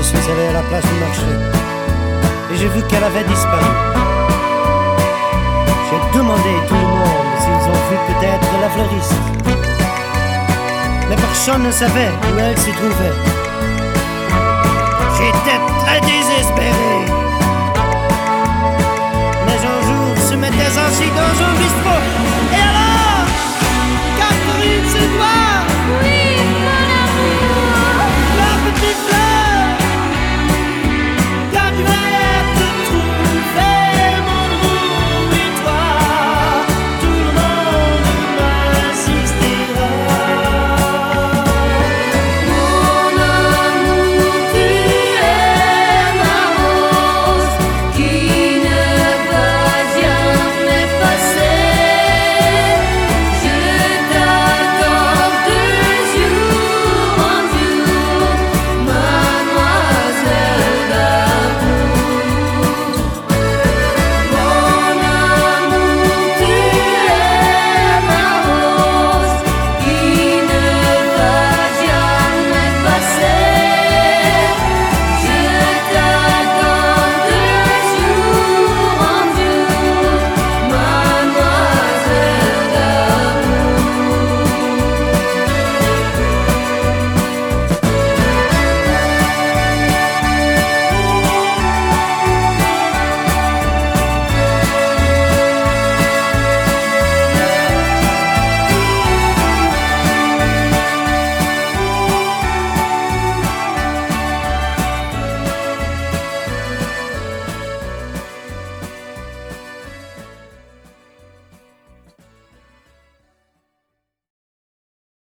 suis allé à la place du marché et j'ai vu qu'elle avait disparu. J'ai demandé à tout le monde s'ils ont vu peut-être la fleuriste, mais personne ne savait où elle s'y trouvait. J'étais très désespéré, mais un jour se mettait assis dans un bistrot